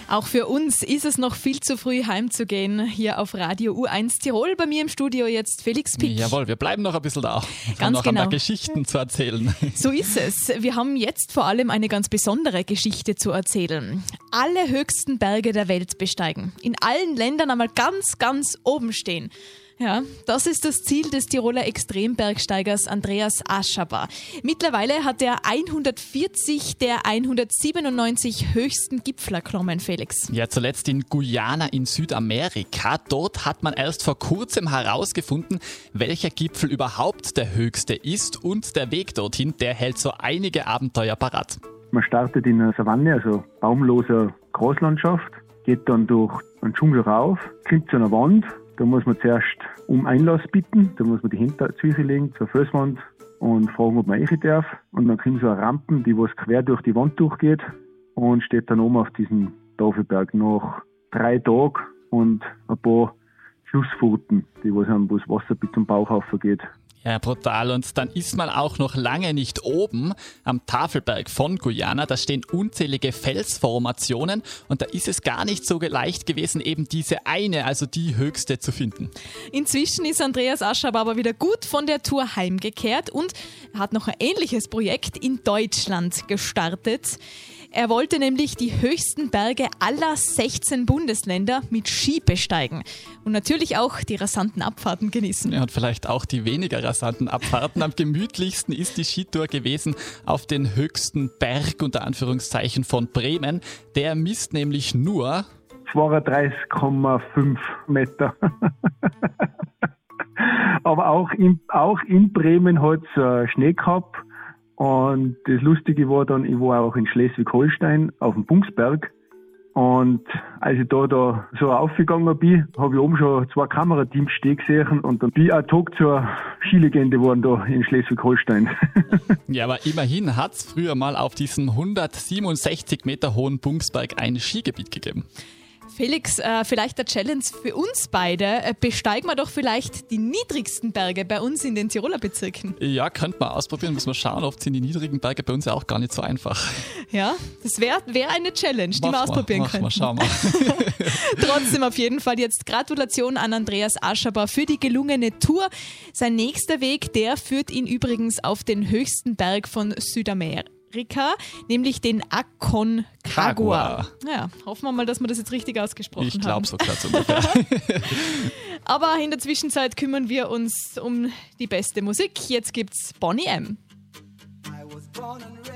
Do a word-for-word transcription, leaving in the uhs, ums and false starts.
Auch für uns ist es noch viel zu früh heimzugehen hier auf Radio U eins Tirol. Bei mir im Studio jetzt Felix Pick. Jawohl, wir bleiben noch ein bisschen da. Wir Ganz haben noch genau. ein paar Geschichten zu erzählen. So ist es. Wir haben jetzt vor allem eine ganz besondere Geschichte zu erzählen. Alle höchsten Berge der Welt besteigen. In allen Ländern einmal ganz, ganz oben stehen. Ja, das ist das Ziel des Tiroler Extrembergsteigers Andreas Aschaba. Mittlerweile hat er hundertvierzig der hundertsiebenundneunzig höchsten Gipfel erklommen, Felix. Ja, zuletzt in Guyana in Südamerika. Dort hat man erst vor kurzem herausgefunden, welcher Gipfel überhaupt der höchste ist. Und der Weg dorthin, der hält so einige Abenteuer parat. Man startet in einer Savanne, also baumloser Großlandschaft, geht dann durch einen Dschungel rauf, kommt zu einer Wand. Da muss man zuerst um Einlass bitten, da muss man die Hände zu sich legen, zur Felswand und fragen, ob man rein darf. Und dann kommt so eine Rampe, die was quer durch die Wand durchgeht und steht dann oben auf diesem Tafelberg. Nach drei Tagen und ein paar Schlussfurten, die was haben, wo das Wasser bis zum Bauch geht. Ja, brutal. Und dann ist man auch noch lange nicht oben am Tafelberg von Guyana. Da stehen unzählige Felsformationen und da ist es gar nicht so leicht gewesen, eben diese eine, also die höchste zu finden. Inzwischen ist Andreas Aschaba aber wieder gut von der Tour heimgekehrt und er hat noch ein ähnliches Projekt in Deutschland gestartet. Er wollte nämlich die höchsten Berge aller sechzehn Bundesländer mit Ski besteigen und natürlich auch die rasanten Abfahrten genießen. Ja, und vielleicht auch die weniger rasanten Abfahrten. Am gemütlichsten ist die Skitour gewesen auf den höchsten Berg, unter Anführungszeichen, von Bremen. Der misst nämlich nur zweiunddreißig Komma fünf Meter. Aber auch in, auch in Bremen hat es äh, Schnee gehabt. Und das Lustige war dann, ich war auch in Schleswig-Holstein auf dem Bungsberg. Und als ich da, da so aufgegangen bin, habe ich oben schon zwei Kamerateams stehen gesehen und dann bin ich ad hoc zur Skilegende geworden da in Schleswig-Holstein. Ja, aber immerhin hat es früher mal auf diesem hundertsiebenundsechzig Meter hohen Bungsberg ein Skigebiet gegeben. Felix, äh, vielleicht der Challenge für uns beide. Äh, besteigen wir doch vielleicht die niedrigsten Berge bei uns in den Tiroler Bezirken. Ja, könnte man ausprobieren. Müssen wir schauen. Oft sind die niedrigen Berge bei uns ja auch gar nicht so einfach. Ja, das wäre wär eine Challenge, die mach wir ausprobieren mach können. Mal, schau mal. Trotzdem auf jeden Fall jetzt Gratulation an Andreas Aschaba für die gelungene Tour. Sein nächster Weg, der führt ihn übrigens auf den höchsten Berg von Südamerika. Nämlich den Aconcagua. Ja, hoffen wir mal, dass wir das jetzt richtig ausgesprochen ich haben. Ich glaube so gerade ungefähr. Aber in der Zwischenzeit kümmern wir uns um die beste Musik. Jetzt gibt's Boney M. I was born and